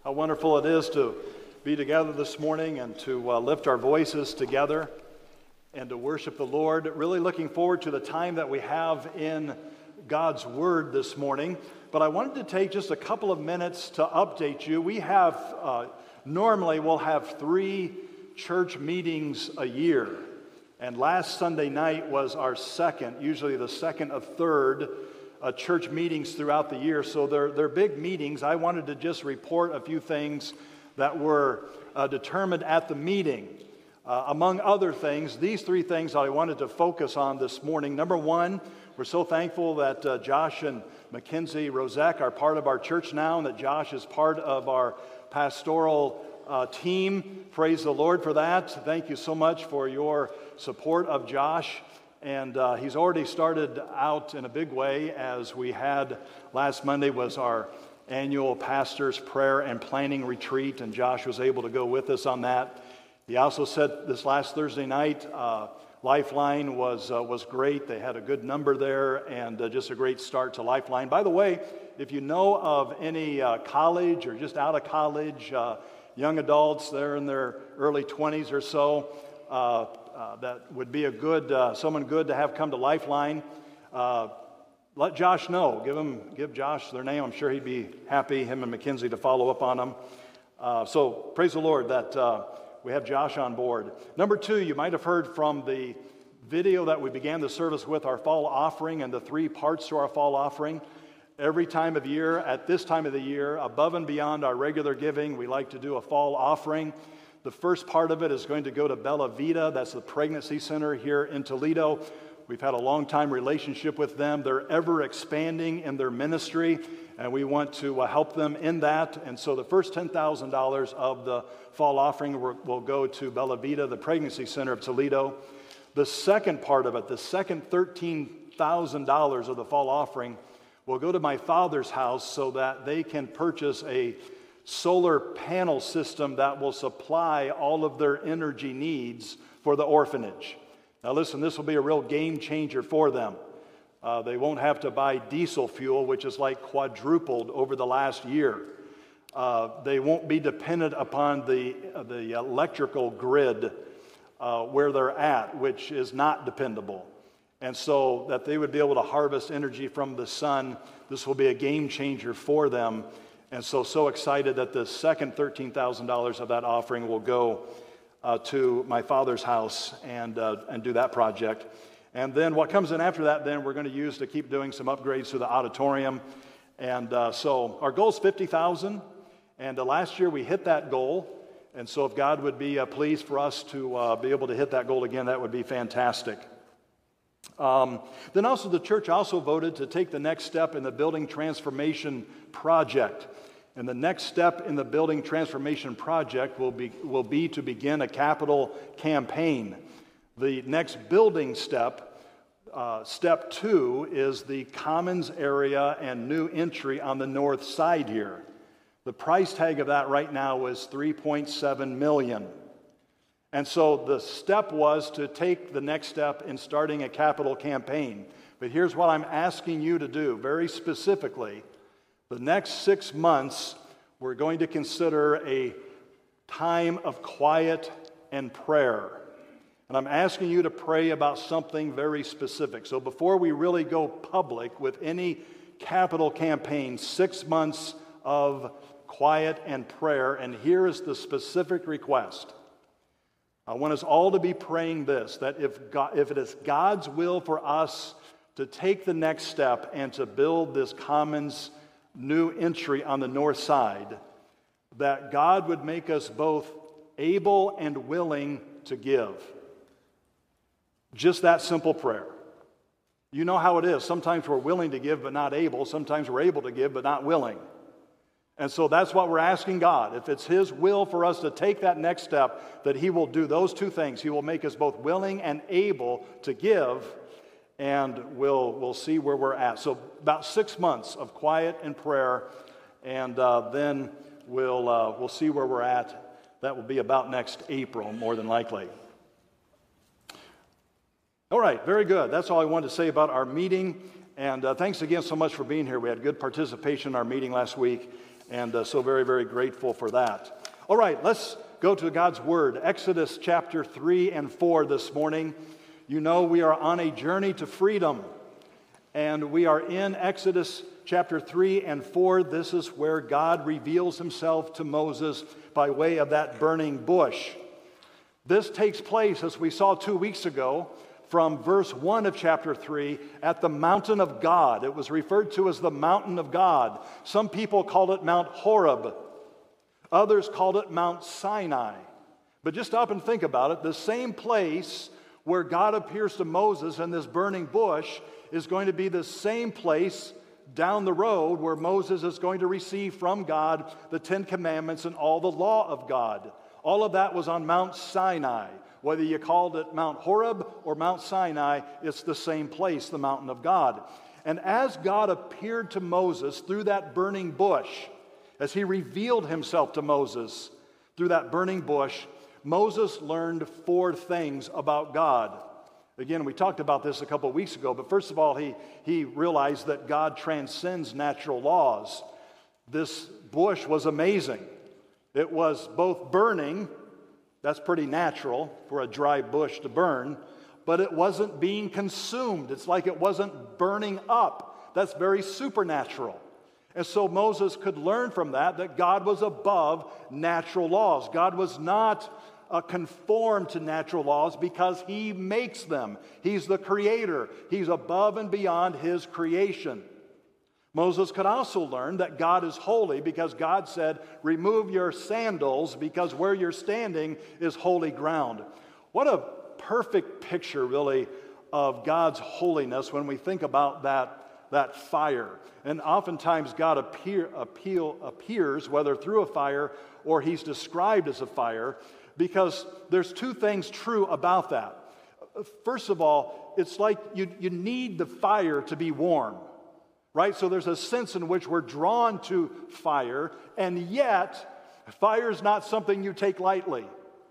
How wonderful it is to be together this morning and to lift our voices together and to worship the Lord. Really looking forward to the time that we have in God's Word this morning. But I wanted to take just a couple of minutes to update you. We have, normally we'll have 3 church meetings a year. And last Sunday night was our second, usually the second of third church meetings throughout the year. So they're big meetings. I wanted to just report a few things that were determined at the meeting. Among other things, these 3 things I wanted to focus on this morning. Number 1, we're so thankful that Josh and Mackenzie Rozek are part of our church now, and that Josh is part of our pastoral team. Praise the Lord for that. Thank you so much for your support of Josh. And he's already started out in a big way, as we had last Monday was our annual pastor's prayer and planning retreat, and Josh was able to go with us on that. He also said this last Thursday night, Lifeline was great. They had a good number there, and just a great start to Lifeline. By the way, if you know of any college or just out of college, young adults, they're in their early 20s or so, that would be a good someone good to have come to Lifeline. Let Josh know. Give Josh their name. I'm sure he'd be happy, him and Mackenzie, to follow up on them. So praise the Lord that we have Josh on board. Number 2, you might have heard from the video that we began the service with, our fall offering, and the 3 parts to our fall offering. Every time of year, at this time of the year, above and beyond our regular giving, we like to do a fall offering. The first part of it is going to go to Bella Vita. That's the pregnancy center here in Toledo. We've had a long-time relationship with them. They're ever expanding in their ministry, and we want to help them in that. And so the first $10,000 of the fall offering will go to Bella Vita, the pregnancy center of Toledo. The second part of it, the second $13,000 of the fall offering, will go to my father's house so that they can purchase a solar panel system that will supply all of their energy needs for the orphanage. Now listen, this will be a real game changer for them. They won't have to buy diesel fuel, which is like quadrupled over the last year. They won't be dependent upon the electrical grid where they're at, which is not dependable. And so that they would be able to harvest energy from the sun. This will be a game changer for them. And so excited that the second $13,000 of that offering will go to my father's house and do that project. And then what comes in after that, then we're going to use to keep doing some upgrades to the auditorium. And so our goal is $50,000. And last year we hit that goal. And so if God would be pleased for us to be able to hit that goal again, that would be fantastic. Then also the church also voted to take the next step in the building transformation project. And the next step in the building transformation project will be to begin a capital campaign. The next building step, step 2, is the commons area and new entry on the north side here. The price tag of that right now is $3.7 million. And so the step was to take the next step in starting a capital campaign. But here's what I'm asking you to do very specifically. The next 6 months, we're going to consider a time of quiet and prayer. And I'm asking you to pray about something very specific. So before we really go public with any capital campaign, 6 months of quiet and prayer. And here is the specific request. I want us all to be praying this, that if it is God's will for us to take the next step and to build this commons new entry on the north side, that God would make us both able and willing to give. Just that simple prayer. You know how it is. Sometimes we're willing to give but not able. Sometimes we're able to give but not willing. And so that's what we're asking God. If it's His will for us to take that next step, that He will do those 2 things. He will make us both willing and able to give, and we'll see where we're at. So about 6 months of quiet and prayer, and then we'll see where we're at. That will be about next April, more than likely. All right, very good. That's all I wanted to say about our meeting. And thanks again so much for being here. We had good participation in our meeting last week. And so very, very grateful for that. All right, let's go to God's Word. Exodus chapter 3 and 4 this morning. You know we are on a journey to freedom. And we are in Exodus chapter 3 and 4. This is where God reveals himself to Moses by way of that burning bush. This takes place, as we saw 2 weeks ago, from verse 1 of chapter 3 at the mountain of God. It was referred to as the mountain of God. Some people called it Mount Horeb. Others called it Mount Sinai. But just stop and think about it. The same place where God appears to Moses in this burning bush is going to be the same place down the road where Moses is going to receive from God the Ten Commandments and all the law of God. All of that was on Mount Sinai. Whether you called it Mount Horeb or Mount Sinai, it's the same place, the mountain of God. And as God appeared to Moses through that burning bush, as he revealed himself to Moses through that burning bush, Moses learned 4 things about God. Again, we talked about this a couple of weeks ago, but first of all, he realized that God transcends natural laws. This bush was amazing. It was both burning. That's pretty natural for a dry bush to burn, but it wasn't being consumed. It's like it wasn't burning up. That's very supernatural. And so Moses could learn from that God was above natural laws. God was not conformed to natural laws because he makes them. He's the creator. He's above and beyond his creation. Moses could also learn that God is holy because God said, remove your sandals because where you're standing is holy ground. What a perfect picture, really, of God's holiness when we think about that fire. And oftentimes God appears, whether through a fire or he's described as a fire, because there's 2 things true about that. First of all, it's like you need the fire to be warm. Right? So there's a sense in which we're drawn to fire, and yet fire is not something you take lightly.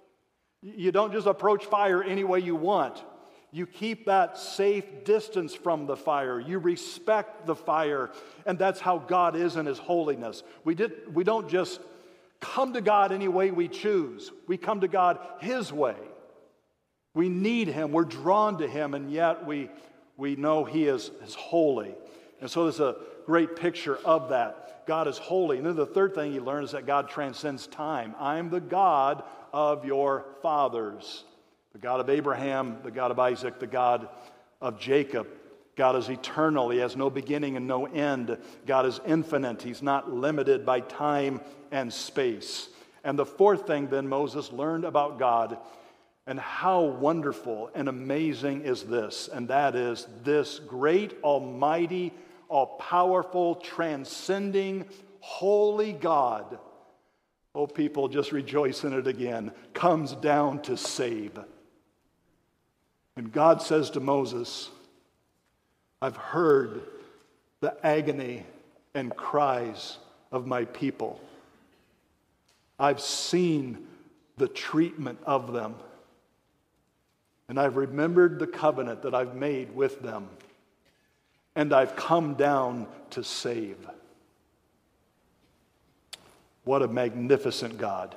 You don't just approach fire any way you want. You keep that safe distance from the fire. You respect the fire, and that's how God is in his holiness. We don't just come to God any way we choose. We come to God his way. We need him. We're drawn to him, and yet we know he is holy. And so there's a great picture of that. God is holy. And then the third thing you learn is that God transcends time. I'm the God of your fathers. The God of Abraham, the God of Isaac, the God of Jacob. God is eternal. He has no beginning and no end. God is infinite. He's not limited by time and space. And the fourth thing then Moses learned about God, and how wonderful and amazing is this, and that is this great, almighty, all-powerful, transcending, holy God, oh people, just rejoice in it again, comes down to save. And God says to Moses, I've heard the agony and cries of my people. I've seen the treatment of them. And I've remembered the covenant that I've made with them. And I've come down to save. What a magnificent God.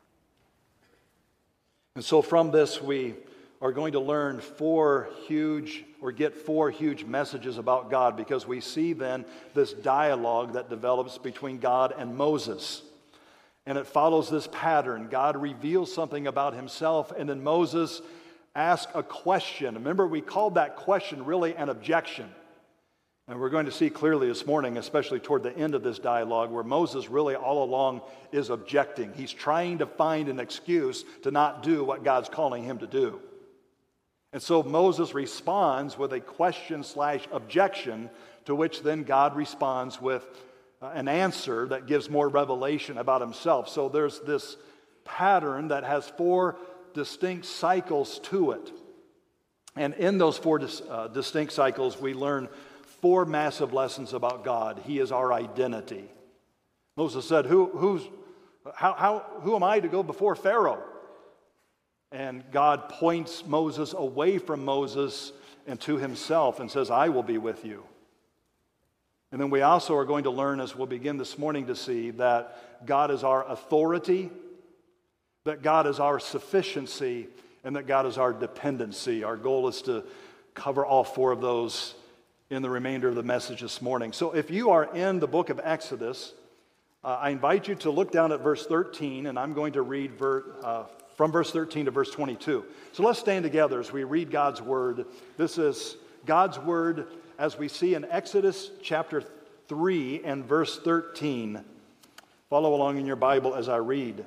And so from this we are going to learn get four huge messages about God, because we see then this dialogue that develops between God and Moses. And it follows this pattern. God reveals something about himself, and then Moses asks a question. Remember, we called that question really an objection. And we're going to see clearly this morning, especially toward the end of this dialogue, where Moses really all along is objecting. He's trying to find an excuse to not do what God's calling him to do. And so Moses responds with a question/objection, to which then God responds with an answer that gives more revelation about himself. So there's this pattern that has four distinct cycles to it. And in those four distinct cycles, we learn four massive lessons about God. He is our identity. Moses said, who am I to go before Pharaoh? And God points Moses away from Moses and to himself and says, I will be with you. And then we also are going to learn, as we'll begin this morning, to see that God is our authority, that God is our sufficiency, and that God is our dependency. Our goal is to cover all four of those in the remainder of the message this morning. So if you are in the book of Exodus, I invite you to look down at verse 13, and I'm going to read from verse 13 to verse 22. So let's stand together as we read God's word. This is God's word as we see in Exodus chapter 3 and verse 13. Follow along in your Bible as I read.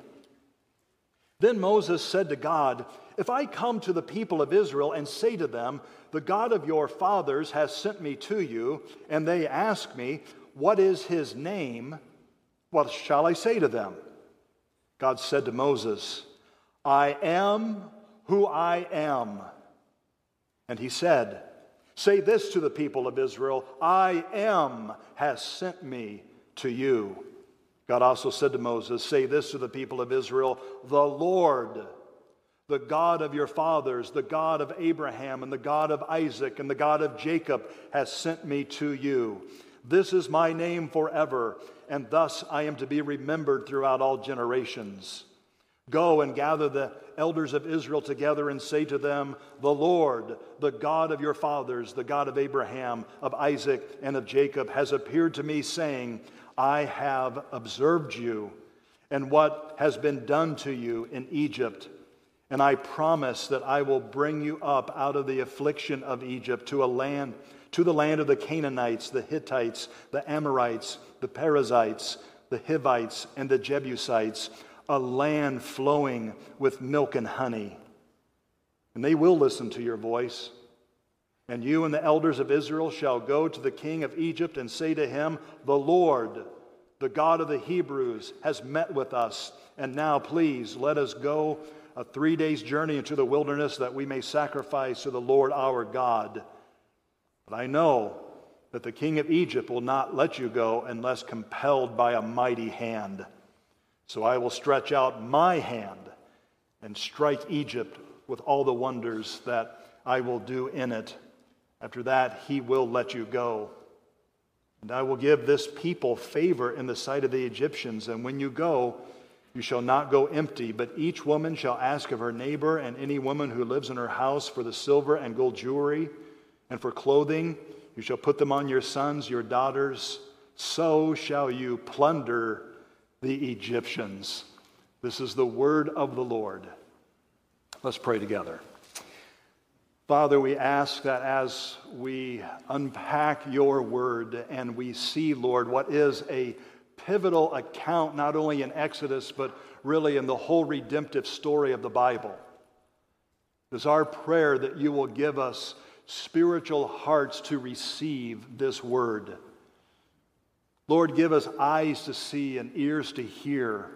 Then Moses said to God, "If I come to the people of Israel and say to them, 'The God of your fathers has sent me to you,' and they ask me, 'What is his name?' what shall I say to them?" God said to Moses, "I am who I am." And he said, "Say this to the people of Israel, 'I am has sent me to you.'" God also said to Moses, "Say this to the people of Israel, 'The Lord, the God of your fathers, the God of Abraham and the God of Isaac and the God of Jacob has sent me to you. This is my name forever, and thus I am to be remembered throughout all generations. Go and gather the elders of Israel together and say to them, 'The Lord, the God of your fathers, the God of Abraham, of Isaac, and of Jacob, has appeared to me, saying, I have observed you and what has been done to you in Egypt. And I promise that I will bring you up out of the affliction of Egypt to the land of the Canaanites, the Hittites, the Amorites, the Perizzites, the Hivites, and the Jebusites, a land flowing with milk and honey. And they will listen to your voice. And you and the elders of Israel shall go to the king of Egypt and say to him, 'The Lord, the God of the Hebrews, has met with us. And now please let us go a 3 days journey into the wilderness that we may sacrifice to the Lord our God. But I know that the king of Egypt will not let you go unless compelled by a mighty hand. So I will stretch out my hand and strike Egypt with all the wonders that I will do in it. After that, he will let you go. And I will give this people favor in the sight of the Egyptians. And when you go, you shall not go empty, but each woman shall ask of her neighbor and any woman who lives in her house for the silver and gold jewelry and for clothing. You shall put them on your sons, your daughters. So shall you plunder the Egyptians." This is the word of the Lord. Let's pray together. Father, we ask that as we unpack your word and we see, Lord, what is a pivotal account not only in Exodus but really in the whole redemptive story of the Bible, it is our prayer that you will give us spiritual hearts to receive this word. Lord, give us eyes to see and ears to hear,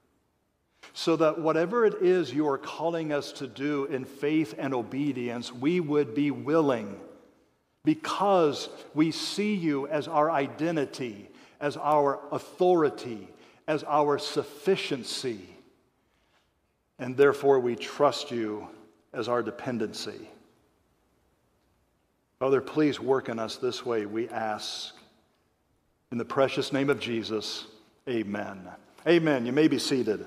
so that whatever it is you are calling us to do in faith and obedience, we would be willing, because we see you as our identity, as our authority, as our sufficiency, and therefore we trust you as our dependency. Father, please work in us this way, we ask. In the precious name of Jesus, amen. Amen. You may be seated.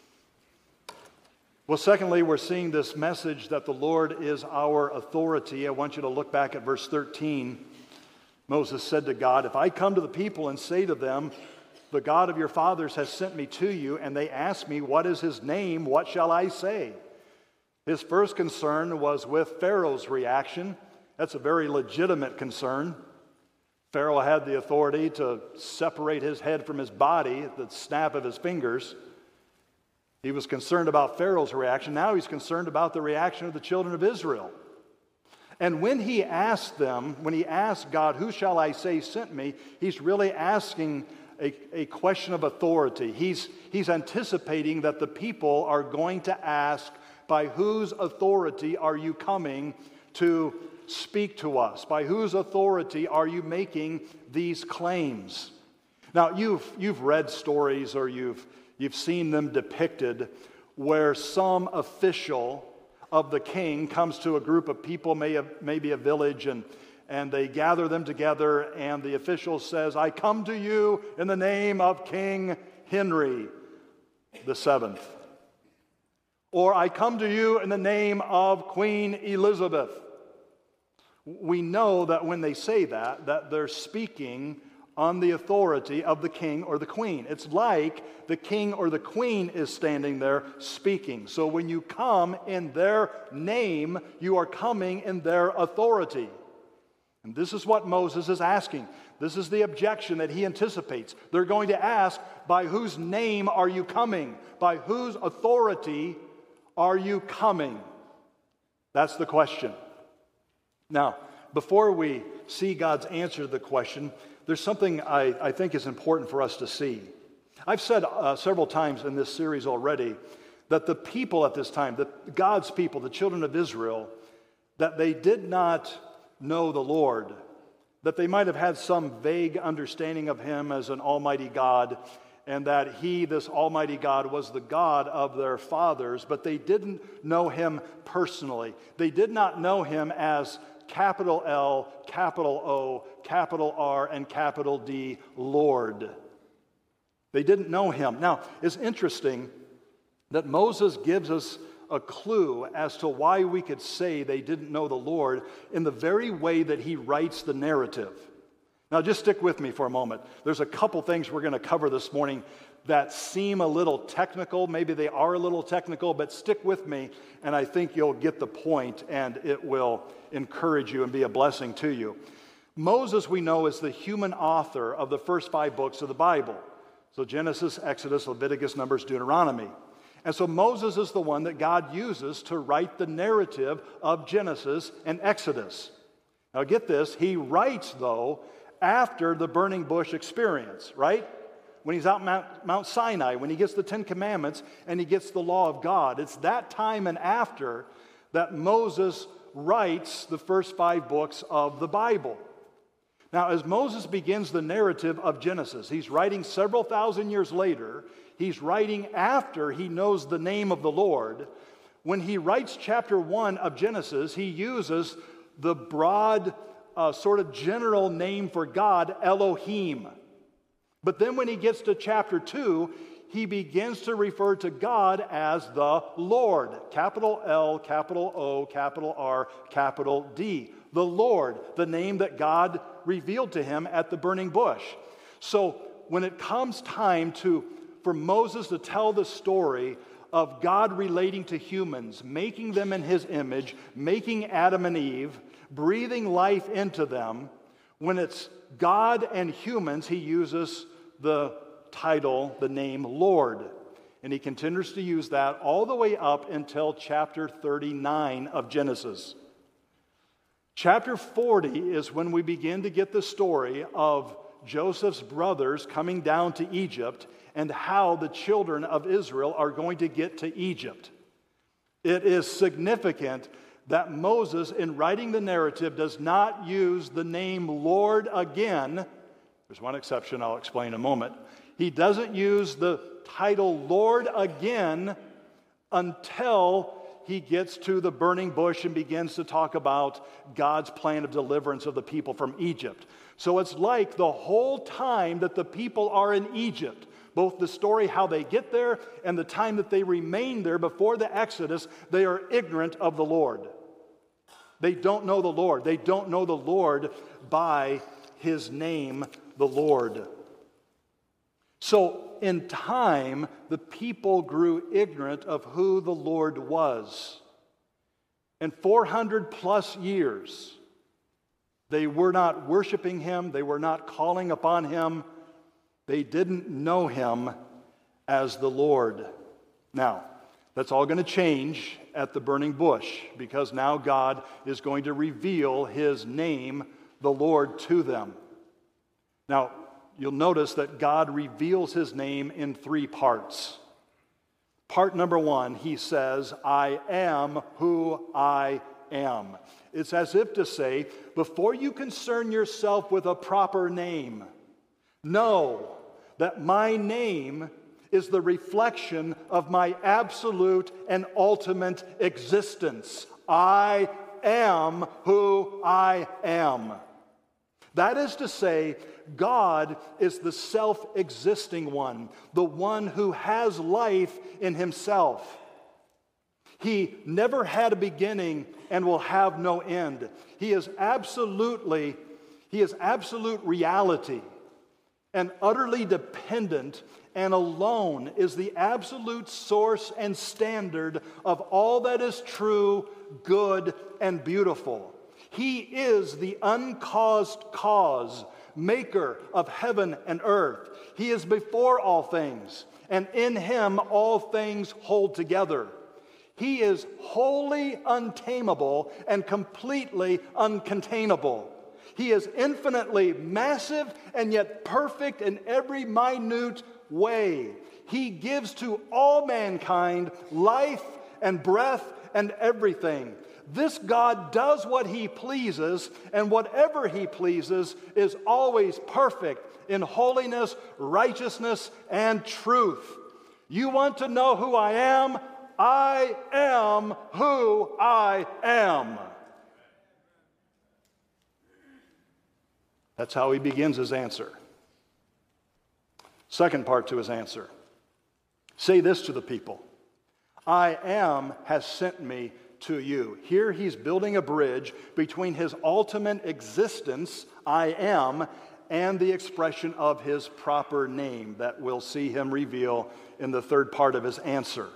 Well, secondly, we're seeing this message that the Lord is our authority. I want you to look back at verse 13. Moses said to God, "If I come to the people and say to them, 'The God of your fathers has sent me to you,' and they ask me, 'What is his name?' what shall I say?" His first concern was with Pharaoh's reaction. That's a very legitimate concern. Pharaoh had the authority to separate his head from his body at the snap of his fingers. He was concerned about Pharaoh's reaction. Now he's concerned about the reaction of the children of Israel. And when he asked God, "Who shall I say sent me?" he's really asking a question of authority. He's anticipating that the people are going to ask, "By whose authority are you coming to speak to us? By whose authority are you making these claims?" Now, you've read stories or you've seen them depicted where some official of the king comes to a group of people, maybe a village, and they gather them together, and the official says, I come to you in the name of King Henry VII. Or I come to you in the name of Queen Elizabeth. We know that when they say that they're speaking on the authority of the king or the queen. It's like the king or the queen is standing there speaking. So when you come in their name, you are coming in their authority. And this is what Moses is asking. This is the objection that he anticipates. They're going to ask, by whose name are you coming? By whose authority are you coming? That's the question. Now, before we see God's answer to the question, there's something I think is important for us to see. I've said several times in this series already that the people at this time, God's people, the children of Israel, that they did not know the Lord, that they might have had some vague understanding of Him as an almighty God, and that He, this almighty God, was the God of their fathers, but they didn't know Him personally. They did not know Him as capital L, capital O, capital R, and capital D, Lord. They didn't know Him. Now, it's interesting that Moses gives us a clue as to why we could say they didn't know the Lord in the very way that he writes the narrative. Now, just stick with me for a moment. There's a couple things we're going to cover this morning that seem a little technical. Maybe they are a little technical, but stick with me, and I think you'll get the point, and it will encourage you and be a blessing to you. Moses, we know, is the human author of the first 5 books of the Bible. So Genesis, Exodus, Leviticus, Numbers, Deuteronomy. And so Moses is the one that God uses to write the narrative of Genesis and Exodus. Now get this, he writes, though, after the burning bush experience, right? When he's out Mount Sinai, when he gets the 10 Commandments and he gets the law of God. It's that time and after that Moses writes the first 5 books of the Bible. Now, as Moses begins the narrative of Genesis, he's writing several thousand years later. He's writing after he knows the name of the Lord. When he writes chapter 1 of Genesis, he uses the broad, sort of general name for God, Elohim. But then when he gets to chapter 2, he begins to refer to God as the Lord. Capital L, capital O, capital R, capital D. The Lord, the name that God revealed to him at the burning bush. So when it comes time for Moses to tell the story of God relating to humans, making them in His image, making Adam and Eve, breathing life into them, when it's God and humans, he uses the title, the name Lord. And he continues to use that all the way up until chapter 39 of Genesis. Chapter 40 is when we begin to get the story of Joseph's brothers coming down to Egypt and how the children of Israel are going to get to Egypt. It is significant that Moses, in writing the narrative, does not use the name Lord again. There's one exception I'll explain in a moment. He doesn't use the title Lord again until he gets to the burning bush and begins to talk about God's plan of deliverance of the people from Egypt. So it's like the whole time that the people are in Egypt, both the story how they get there and the time that they remain there before the Exodus, they are ignorant of the Lord. They don't know the Lord. They don't know the Lord by His name, the Lord. So in time, the people grew ignorant of who the Lord was. And 400 plus years, they were not worshiping Him. They were not calling upon Him. They didn't know Him as the Lord. Now, that's all going to change at the burning bush, because now God is going to reveal His name, the Lord, to them. Now, you'll notice that God reveals His name in 3 parts. Part number 1, He says, I am who I am. It's as if to say, before you concern yourself with a proper name, know that my name is the reflection of my absolute and ultimate existence. I am who I am. That is to say, God is the self-existing one, the one who has life in himself. He never had a beginning and will have no end. He is absolute reality and utterly dependent, and alone is the absolute source and standard of all that is true, good, and beautiful. He is the uncaused cause, maker of heaven and earth. He is before all things, and in him all things hold together. He is wholly untamable and completely uncontainable. He is infinitely massive and yet perfect in every minute way. He gives to all mankind life and breath and everything. This God does what he pleases, and whatever he pleases is always perfect in holiness, righteousness, and truth. You want to know who I am? I am who I am. That's how he begins his answer. Second part to his answer. Say this to the people. I am has sent me to you. Here he's building a bridge between his ultimate existence, I am, and the expression of his proper name that we'll see him reveal in the third part of his answer.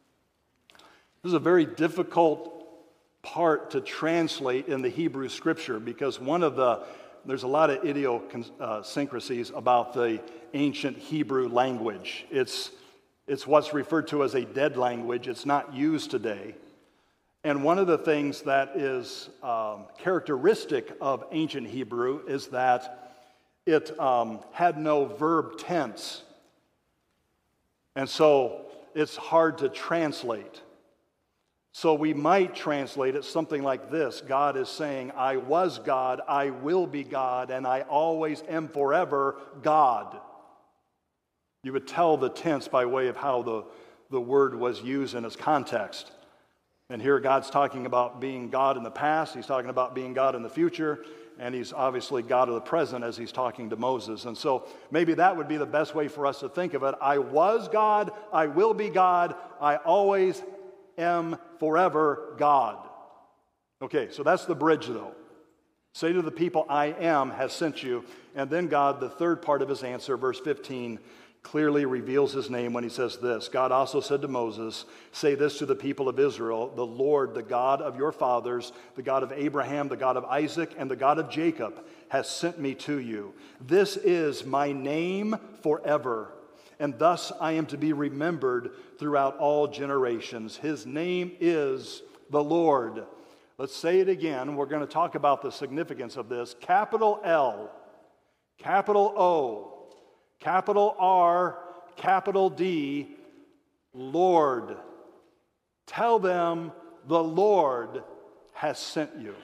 This is a very difficult part to translate in the Hebrew Scripture because there's a lot of idiosyncrasies about the ancient Hebrew language. It's what's referred to as a dead language. It's not used today. And one of the things that is characteristic of ancient Hebrew is that it had no verb tense. And so it's hard to translate. So we might translate it something like this. God is saying, I was God, I will be God, and I always am forever God. You would tell the tense by way of how the word was used in its context. And here God's talking about being God in the past, he's talking about being God in the future, and he's obviously God of the present as he's talking to Moses. And so maybe that would be the best way for us to think of it. I was God, I will be God, I always am forever God. Okay, so that's the bridge though. Say to the people, I am has sent you. And then God, the third part of his answer, verse 15, clearly reveals his name when he says this. God also said to Moses, say this to the people of Israel, the Lord, the God of your fathers, the God of Abraham, the God of Isaac, and the God of Jacob has sent me to you. This is my name forever, and thus I am to be remembered throughout all generations. His name is the Lord. Let's say it again. We're going to talk about the significance of this. Capital L, capital O, capital R, capital D, Lord. Tell them the Lord has sent you.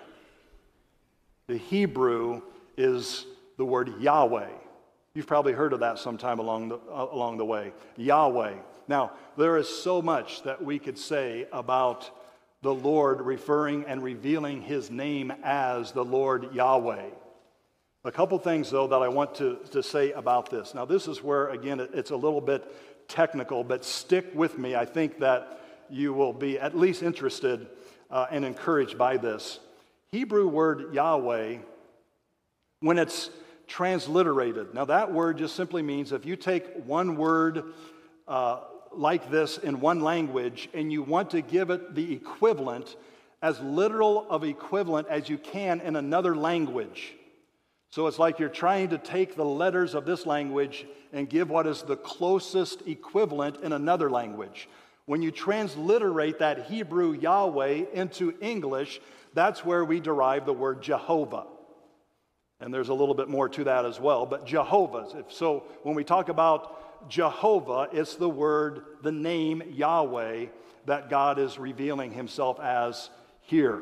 The Hebrew is the word Yahweh. You've probably heard of that sometime along the way. Yahweh. Now, there is so much that we could say about the Lord referring and revealing his name as the Lord Yahweh. A couple things, though, that I want to say about this. Now, this is where, again, it's a little bit technical, but stick with me. I think that you will be at least interested and encouraged by this. Hebrew word Yahweh, when it's transliterated. Now, that word just simply means if you take one word like this in one language and you want to give it the equivalent, as literal of equivalent as you can in another language. So it's like you're trying to take the letters of this language and give what is the closest equivalent in another language. When you transliterate that Hebrew Yahweh into English, that's where we derive the word Jehovah. And there's a little bit more to that as well. But Jehovah, so when we talk about Jehovah, it's the word, the name Yahweh that God is revealing himself as here.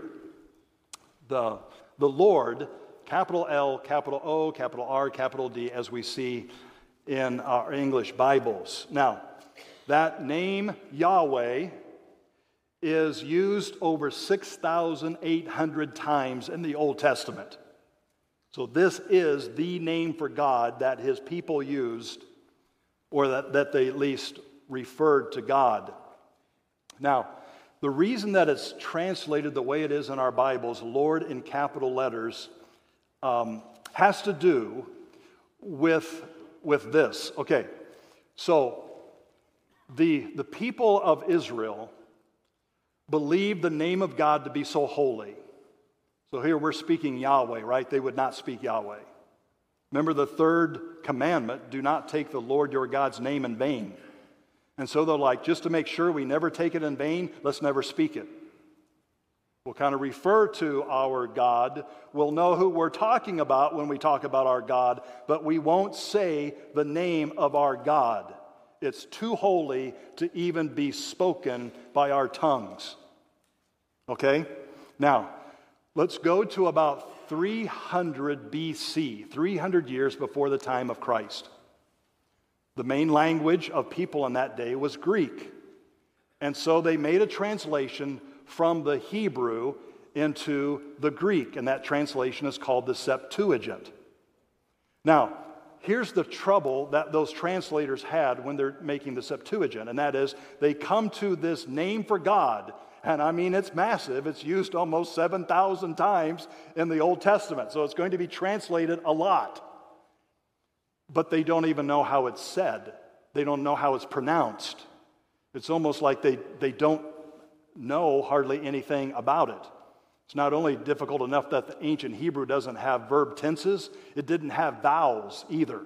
The Lord, capital L, capital O, capital R, capital D, as we see in our English Bibles. Now, that name Yahweh is used over 6,800 times in the Old Testament. So this is the name for God that his people used, or that they at least referred to God. Now, the reason that it's translated the way it is in our Bibles, Lord in capital letters, has to do with this. Okay, so the people of Israel believed the name of God to be so holy. So here we're speaking Yahweh, right? They would not speak Yahweh. Remember the third commandment, do not take the Lord your God's name in vain. And so they're like, just to make sure we never take it in vain, let's never speak it. We'll kind of refer to our God. We'll know who we're talking about when we talk about our God, but we won't say the name of our God. It's too holy to even be spoken by our tongues. Okay? Now, let's go to about 300 BC, 300 years before the time of Christ. The main language of people in that day was Greek. And so they made a translation from the Hebrew into the Greek, and that translation is called the Septuagint. Now, here's the trouble that those translators had when they're making the Septuagint, and that is they come to this name for God, and I mean it's massive. It's used almost 7,000 times in the Old Testament, so it's going to be translated a lot. But they don't even know how it's said. They don't know how it's pronounced. It's almost like they don't know hardly anything about it. It's not only difficult enough that the ancient Hebrew doesn't have verb tenses, it didn't have vowels either.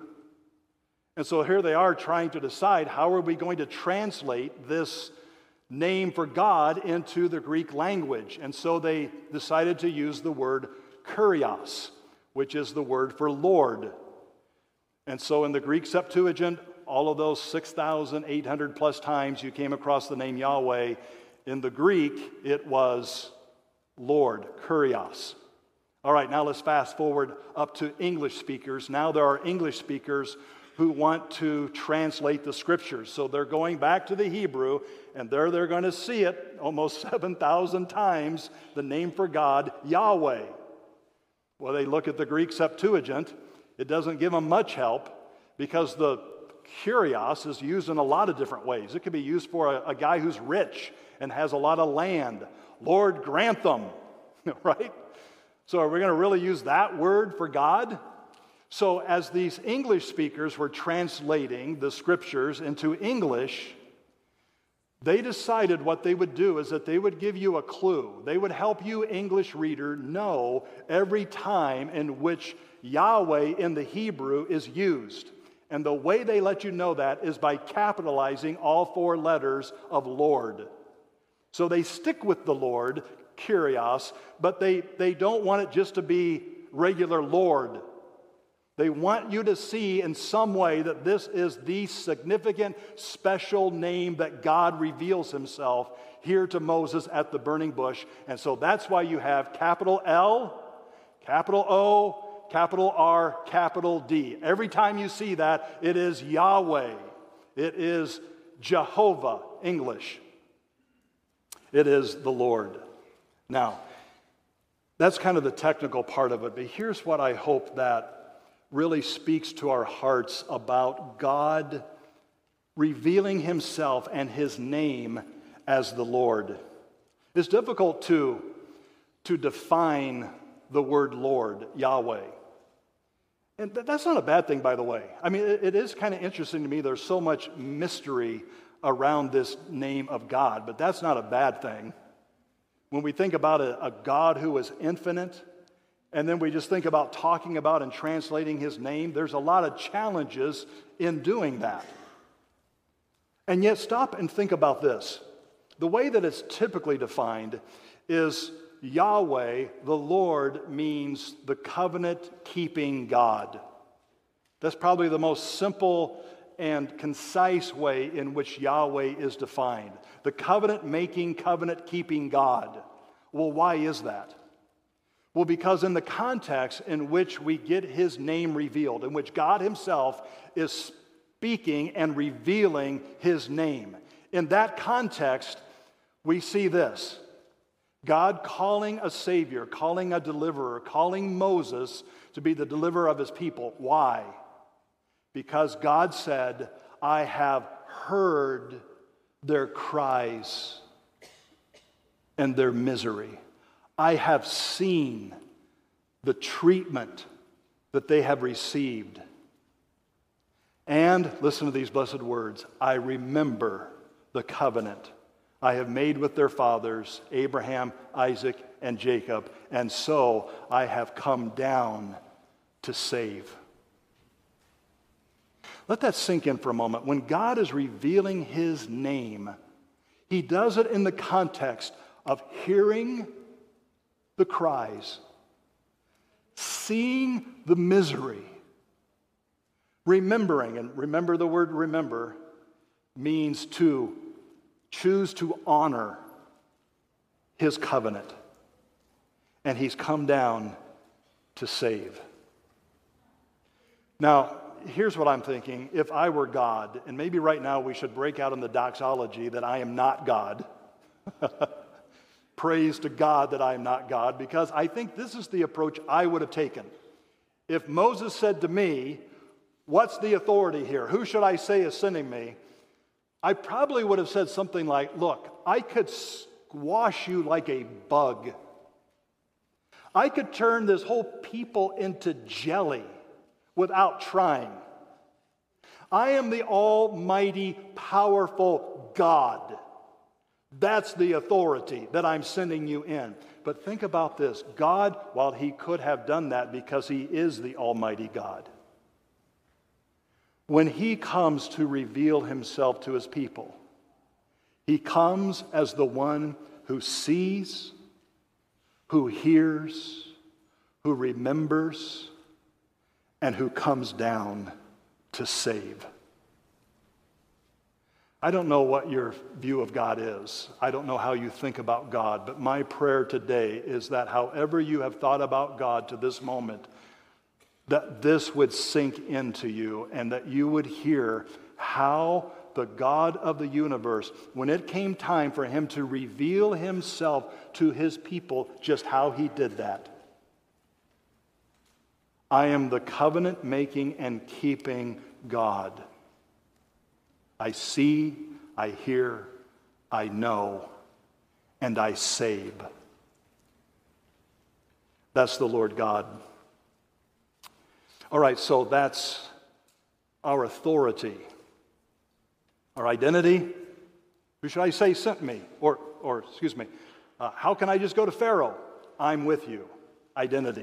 And so here they are trying to decide, how are we going to translate this name for God into the Greek language? And so they decided to use the word kurios, which is the word for Lord. And so in the Greek Septuagint, all of those 6,800 plus times you came across the name Yahweh, in the Greek it was Lord, kurios. All right, now let's fast forward up to English speakers. Now there are English speakers who want to translate the scriptures. So they're going back to the Hebrew, and there they're going to see it almost 7,000 times, the name for God, Yahweh. Well, they look at the Greek Septuagint. It doesn't give them much help because the kurios is used in a lot of different ways. It could be used for a guy who's rich and has a lot of land. Lord Grantham, right? So are we going to really use that word for God? So as these English speakers were translating the scriptures into English, they decided what they would do is that they would give you a clue. They would help you, English reader, know every time in which Yahweh in the Hebrew is used. And the way they let you know that is by capitalizing all four letters of Lord. So they stick with the Lord, kurios, but they don't want it just to be regular Lord. They want you to see in some way that this is the significant, special name that God reveals himself here to Moses at the burning bush. And so that's why you have capital L, capital O, capital R, capital D. Every time you see that, it is Yahweh. It is Jehovah, English. It is the Lord. Now, that's kind of the technical part of it, but here's what I hope that really speaks to our hearts about God revealing himself and his name as the Lord. It's difficult to define the word Lord, Yahweh. And that's not a bad thing, by the way. I mean, it is kind of interesting to me. There's so much mystery around this name of God, but that's not a bad thing. When we think about a God who is infinite, and then we just think about talking about and translating his name, there's a lot of challenges in doing that. And yet, stop and think about this. The way that it's typically defined is Yahweh, the Lord, means the covenant-keeping God. That's probably the most simple and concise way in which Yahweh is defined. The covenant-making, covenant-keeping God. Well, why is that? Well, because in the context in which we get his name revealed, in which God himself is speaking and revealing his name, in that context, we see this. God calling a Savior, calling a deliverer, calling Moses to be the deliverer of his people. Why? Because God said, I have heard their cries and their misery. I have seen the treatment that they have received. And, listen to these blessed words, I remember the covenant I have made with their fathers, Abraham, Isaac, and Jacob, and so I have come down to save. Let that sink in for a moment. When God is revealing his name, he does it in the context of hearing the cries, seeing the misery, remembering, and remember, the word remember means to choose to honor his covenant. And he's come down to save. Now, here's what I'm thinking. If I were God, and maybe right now we should break out in the doxology that I am not God. Praise to God that I am not God, because I think this is the approach I would have taken. If Moses said to me, what's the authority here? Who should I say is sending me? I probably would have said something like, look, I could squash you like a bug. I could turn this whole people into jelly without trying. I am the almighty, powerful God. That's the authority that I'm sending you in. But think about this. God, while he could have done that because he is the almighty God, when he comes to reveal himself to his people, he comes as the one who sees, who hears, who remembers, and who comes down to save. I don't know what your view of God is. I don't know how you think about God, but my prayer today is that however you have thought about God to this moment, that this would sink into you and that you would hear how the God of the universe, when it came time for him to reveal himself to his people, just how he did that. I am the covenant-making and keeping God. I see, I hear, I know, and I save. That's the Lord God. All right, so that's our authority. Our identity. Who should I say sent me? Or excuse me, how can I just go to Pharaoh? I'm with you. Identity.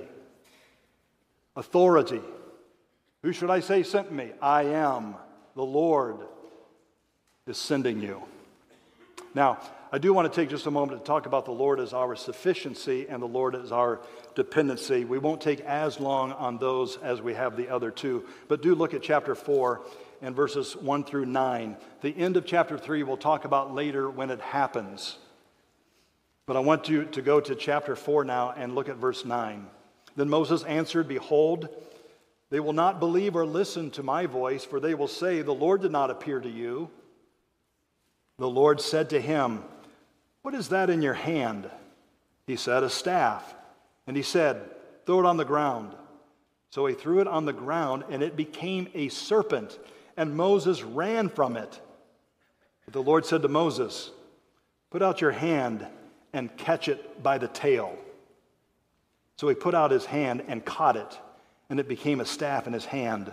Authority. Who should I say sent me? I am. The Lord is sending you. Now, I do want to take just a moment to talk about the Lord as our sufficiency and the Lord as our dependency. We won't take as long on those as we have the other two, but do look at chapter 4 and verses 1 through 9. The end of chapter 3 we'll talk about later when it happens. But I want you to go to chapter 4 now and look at verse 9. Then Moses answered, behold, they will not believe or listen to my voice, for they will say, the Lord did not appear to you. The Lord said to him, what is that in your hand? He said, a staff. And he said, throw it on the ground. So he threw it on the ground, and it became a serpent, and Moses ran from it. But the Lord said to Moses, put out your hand and catch it by the tail. So he put out his hand and caught it, and it became a staff in his hand.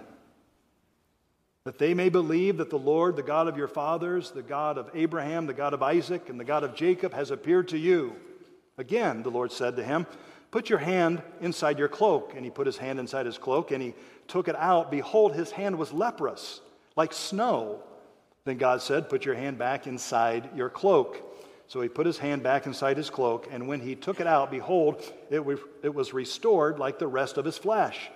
That they may believe that the Lord, the God of your fathers, the God of Abraham, the God of Isaac, and the God of Jacob has appeared to you. Again, the Lord said to him, put your hand inside your cloak. And he put his hand inside his cloak, and he took it out. Behold, his hand was leprous, like snow. Then God said, put your hand back inside your cloak. So he put his hand back inside his cloak, and when he took it out, behold, it was restored like the rest of his flesh.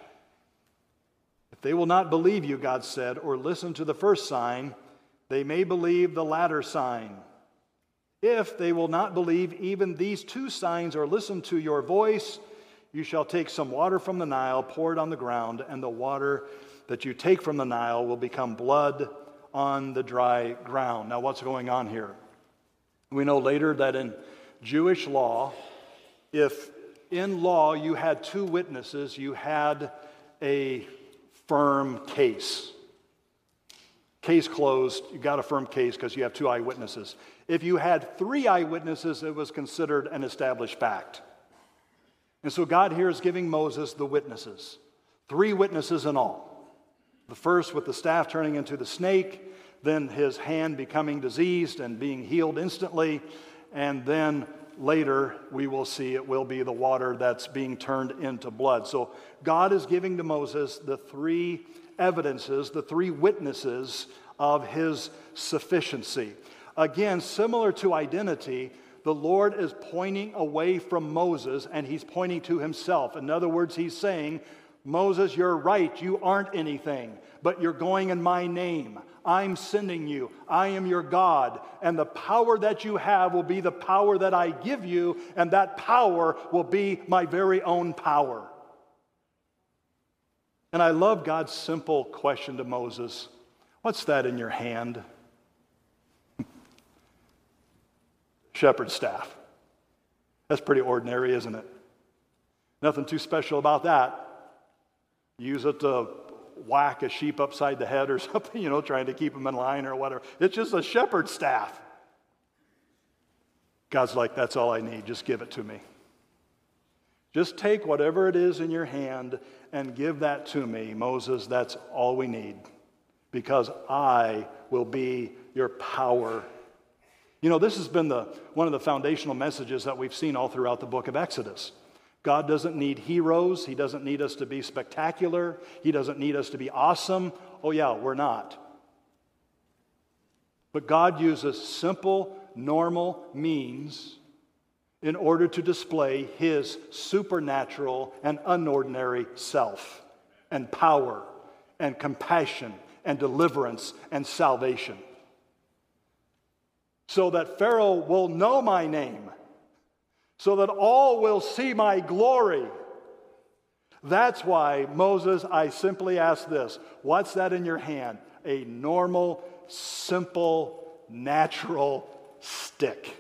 If they will not believe you, God said, or listen to the first sign, they may believe the latter sign. If they will not believe even these two signs or listen to your voice, you shall take some water from the Nile, pour it on the ground, and the water that you take from the Nile will become blood on the dry ground. Now, what's going on here? We know later that in Jewish law, if in law you had two witnesses, you had a firm case. Case closed, you got a firm case because you have two eyewitnesses. If you had three eyewitnesses, it was considered an established fact. And so God here is giving Moses the witnesses, three witnesses in all. The first with the staff turning into the snake, then his hand becoming diseased and being healed instantly, and then later we will see it will be the water that's being turned into blood. So God is giving to Moses the three evidences, the three witnesses of his sufficiency. Again, similar to identity, the Lord is pointing away from Moses and he's pointing to himself. In other words, he's saying, Moses, you're right, you aren't anything, but you're going in my name. I'm sending you. I am your God. And the power that you have will be the power that I give you, and that power will be my very own power. And I love God's simple question to Moses. What's that in your hand? Shepherd's staff. That's pretty ordinary, isn't it? Nothing too special about that. Use it to whack a sheep upside the head or something, trying to keep them in line or whatever. It's just a shepherd's staff. God's like, that's all I need. Just give it to me. Just take whatever it is in your hand and give that to me. Moses, that's all we need, because I will be your power. This has been one of the foundational messages that we've seen all throughout the book of Exodus. God doesn't need heroes. He doesn't need us to be spectacular. He doesn't need us to be awesome. Oh yeah, we're not. But God uses simple, normal means in order to display his supernatural and unordinary self and power and compassion and deliverance and salvation. So that Pharaoh will know my name, so that all will see my glory. That's why, Moses, I simply ask this. What's that in your hand? A normal, simple, natural stick.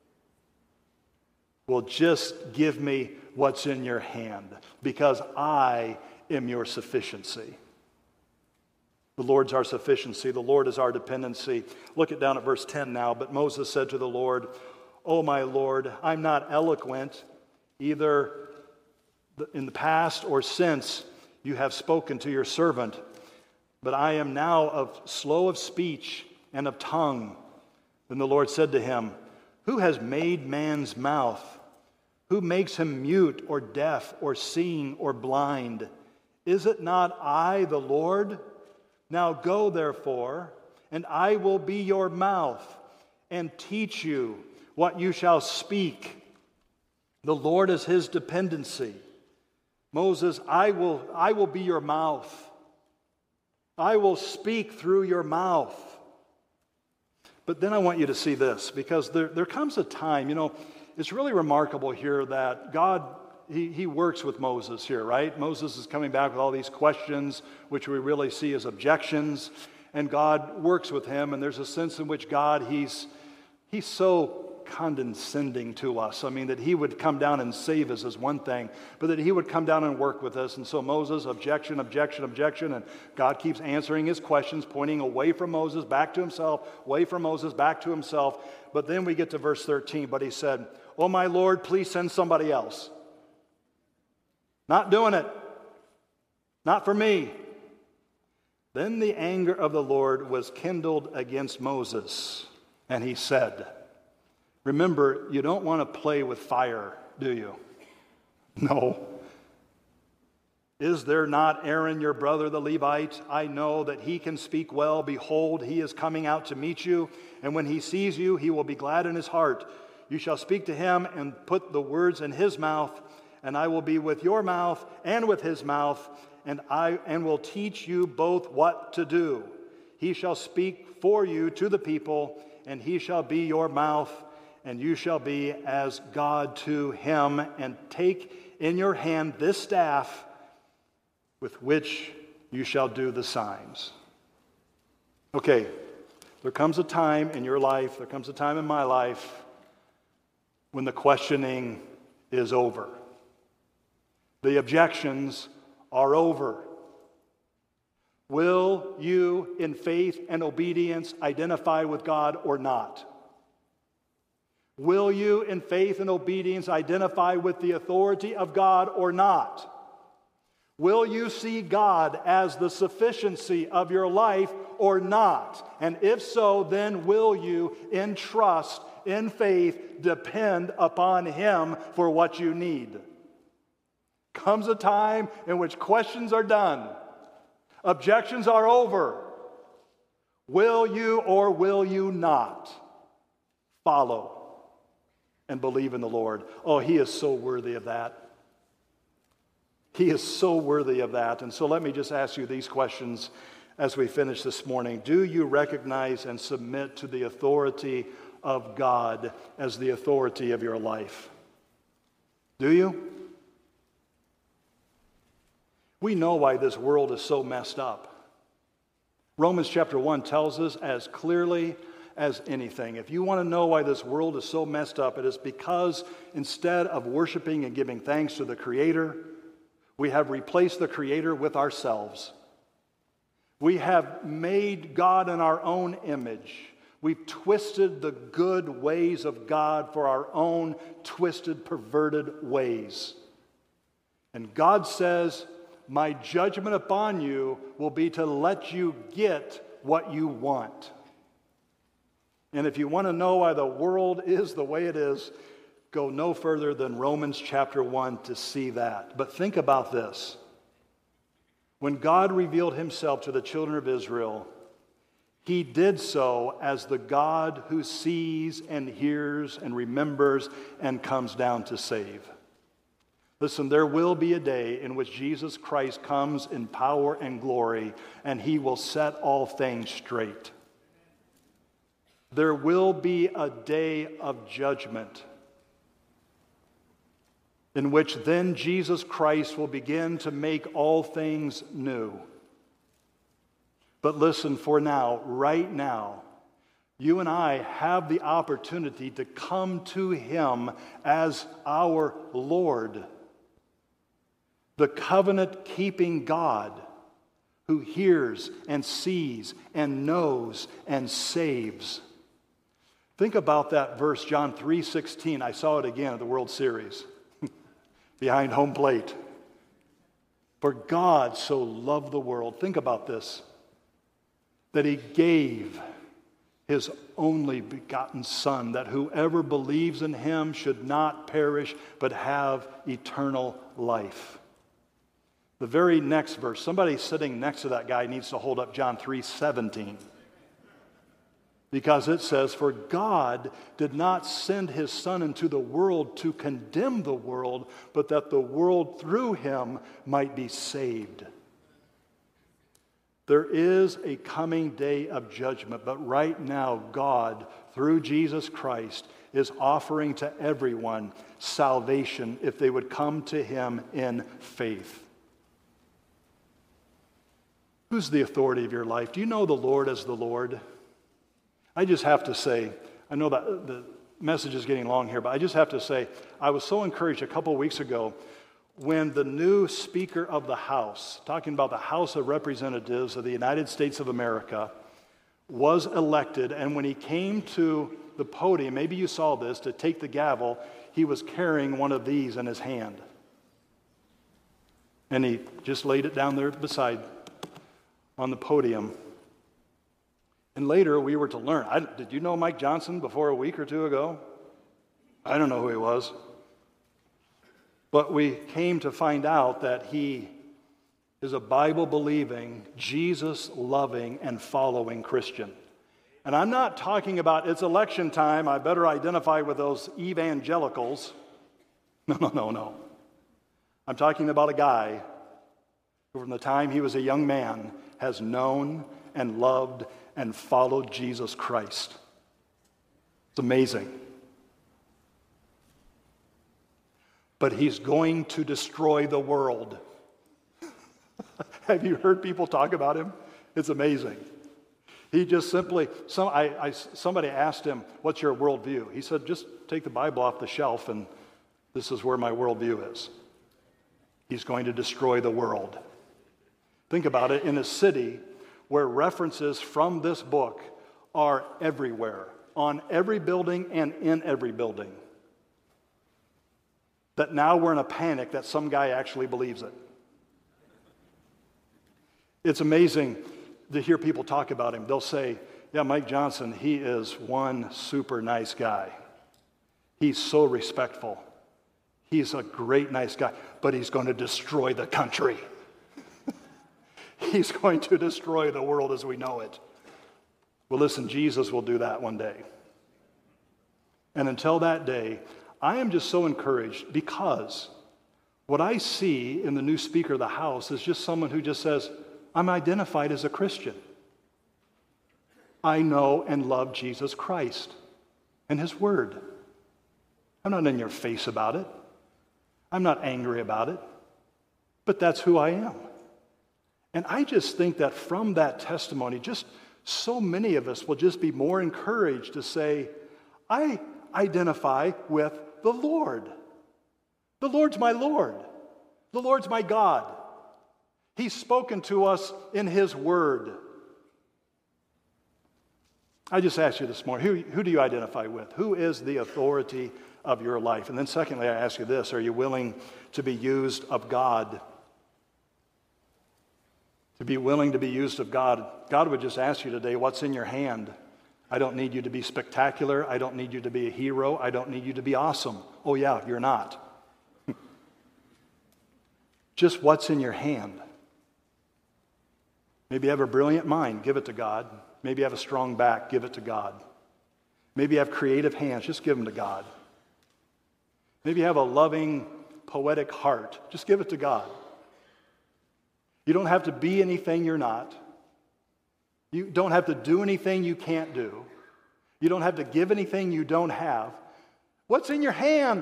Well, just give me what's in your hand, because I am your sufficiency. The Lord's our sufficiency. The Lord is our dependency. Look down at verse 10 now. But Moses said to the Lord, "O my Lord, I'm not eloquent, either in the past or since you have spoken to your servant, but I am now slow of speech and of tongue." Then the Lord said to him, "Who has made man's mouth? Who makes him mute or deaf or seeing or blind? Is it not I, the Lord? Now go, therefore, and I will be your mouth and teach you what you shall speak." The Lord is his dependency. Moses, I will be your mouth. I will speak through your mouth. But then I want you to see this, because there comes a time, it's really remarkable here that God, he works with Moses here, right? Moses is coming back with all these questions, which we really see as objections, and God works with him, and there's a sense in which God, he's so condescending to us. I mean, that he would come down and save us is one thing, but that he would come down and work with us. And so Moses, objection, and God keeps answering his questions, pointing away from Moses, back to himself, away from Moses, back to himself. But then we get to verse 13, but he said, "Oh my Lord, please send somebody else." Not doing it. Not for me. Then the anger of the Lord was kindled against Moses, and he said, remember, you don't want to play with fire, do you? No. Is there not Aaron, your brother, the Levite? I know that he can speak well. Behold, he is coming out to meet you, and when he sees you, he will be glad in his heart. You shall speak to him and put the words in his mouth, and I will be with your mouth and with his mouth, and will teach you both what to do. He shall speak for you to the people, and he shall be your mouth, and you shall be as God to him. And take in your hand this staff with which you shall do the signs. Okay, There comes a time in your life, there comes a time in my life when the questioning is over. The objections are over. Will you, in faith and obedience, identify with God or not? Will you, in faith and obedience, identify with the authority of God or not? Will you see God as the sufficiency of your life or not? And if so, then will you, in trust, in faith, depend upon Him for what you need? Comes a time in which questions are done. Objections are over. Will you or will you not follow and believe in the Lord? Oh, He is so worthy of that. He is so worthy of that. And so let me just ask you these questions as we finish this morning. Do you recognize and submit to the authority of God as the authority of your life? Do you? We know why this world is so messed up. Romans chapter 1 tells us as clearly as anything. If you want to know why this world is so messed up, it is because instead of worshiping and giving thanks to the Creator, we have replaced the Creator with ourselves. We have made God in our own image. We've twisted the good ways of God for our own twisted, perverted ways. And God says, my judgment upon you will be to let you get what you want. And if you want to know why the world is the way it is, go no further than Romans chapter 1 to see that. But think about this. When God revealed Himself to the children of Israel, He did so as the God who sees and hears and remembers and comes down to save. Listen, there will be a day in which Jesus Christ comes in power and glory, and He will set all things straight. There will be a day of judgment in which then Jesus Christ will begin to make all things new. But listen, for now, right now, you and I have the opportunity to come to Him as our Lord, the covenant-keeping God who hears and sees and knows and saves. Think about that verse, John 3:16. I saw it again at the World Series. Behind home plate. For God so loved the world. Think about this. That He gave His only begotten Son, that whoever believes in Him should not perish, but have eternal life. The very next verse, somebody sitting next to that guy needs to hold up John 3:17. Because it says, for God did not send His Son into the world to condemn the world, but that the world through Him might be saved. There is a coming day of judgment, but right now God, through Jesus Christ, is offering to everyone salvation if they would come to Him in faith. Who's the authority of your life? Do you know the Lord as the Lord? I just have to say, I know that the message is getting long here, but I just have to say, I was so encouraged a couple of weeks ago when the new Speaker of the House, talking about the House of Representatives of the United States of America, was elected, and when he came to the podium, maybe you saw this, to take the gavel, he was carrying one of these in his hand. And he just laid it down there beside on the podium. And later we were to learn. Did you know Mike Johnson before a week or two ago? I don't know who he was. But we came to find out that he is a Bible-believing, Jesus-loving, and following Christian. And I'm not talking about it's election time, I better identify with those evangelicals. No. I'm talking about a guy who from the time he was a young man has known and loved and followed Jesus Christ. It's amazing. But he's going to destroy the world. Have you heard people talk about him? It's amazing. He just simply, somebody asked him, what's your worldview? He said, just take the Bible off the shelf and this is where my worldview is. He's going to destroy the world. Think about it, in a city where references from this book are everywhere, on every building and in every building, that now we're in a panic that some guy actually believes it. It's amazing to hear people talk about him. They'll say, yeah, Mike Johnson, he is one super nice guy. He's so respectful. He's a great, nice guy, but he's going to destroy the country. He's going to destroy the world as we know it. Well, listen, Jesus will do that one day. And until that day, I am just so encouraged because what I see in the new Speaker of the House is just someone who just says, I'm identified as a Christian. I know and love Jesus Christ and His Word. I'm not in your face about it. I'm not angry about it. But that's who I am. And I just think that from that testimony, just so many of us will just be more encouraged to say, I identify with the Lord. The Lord's my Lord. The Lord's my God. He's spoken to us in His Word. I just ask you this morning, who do you identify with? Who is the authority of your life? And then secondly, I ask you this, are you willing to be used of God? To be willing to be used of God. God would just ask you today, what's in your hand? I don't need you to be spectacular. I don't need you to be a hero. I don't need you to be awesome. Oh yeah, you're not. Just what's in your hand. Maybe you have a brilliant mind, give it to God. Maybe you have a strong back, give it to God. Maybe you have creative hands, just give them to God. Maybe you have a loving, poetic heart, just give it to God. You don't have to be anything you're not. You don't have to do anything you can't do. You don't have to give anything you don't have. What's in your hand?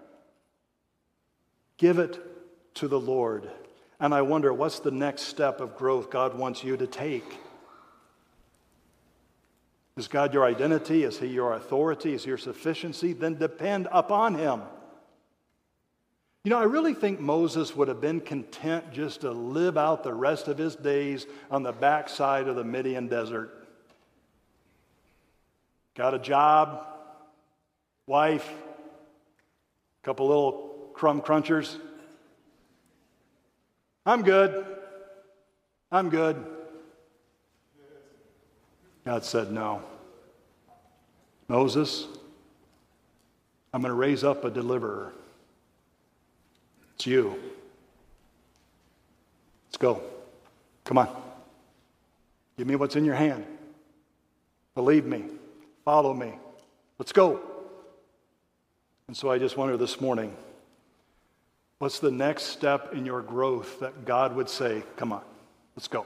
Give it to the Lord. And I wonder, what's the next step of growth God wants you to take? Is God your identity? Is He your authority? Is He your sufficiency? Then depend upon Him. You know, I really think Moses would have been content just to live out the rest of his days on the backside of the Midian desert. Got a job, wife, a couple little crumb crunchers. I'm good. I'm good. God said, no. Moses, I'm going to raise up a deliverer. It's you. Let's go. Come on. Give me what's in your hand. Believe me. Follow me. Let's go. And so I just wonder this morning, what's the next step in your growth that God would say, come on, let's go.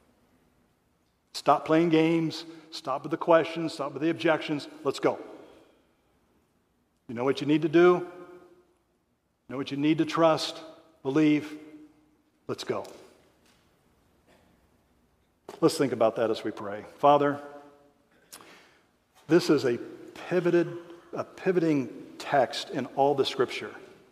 Stop playing games. Stop with the questions. Stop with the objections. Let's go. You know what you need to do? You know what you need to trust, believe. Let's go. Let's think about that as we pray. Father, this is a pivoting text in all the Scripture.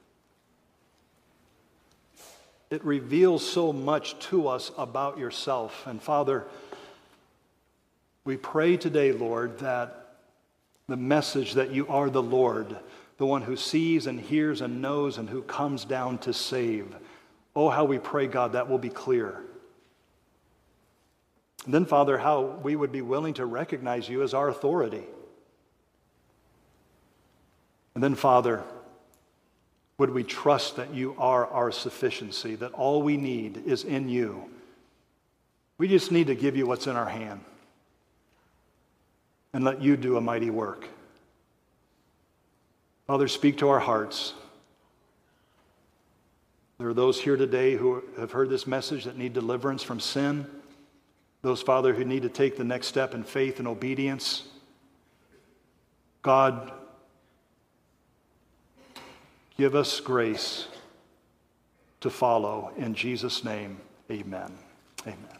It reveals so much to us about yourself. And Father, we pray today, Lord, that the message that you are the Lord, the one who sees and hears and knows and who comes down to save. Oh, how we pray, God, that will be clear. And then, Father, how we would be willing to recognize you as our authority. And then, Father, would we trust that you are our sufficiency, that all we need is in you. We just need to give you what's in our hand and let you do a mighty work. Father, speak to our hearts. There are those here today who have heard this message that need deliverance from sin. Those, Father, who need to take the next step in faith and obedience. God, give us grace to follow. In Jesus' name, amen. Amen.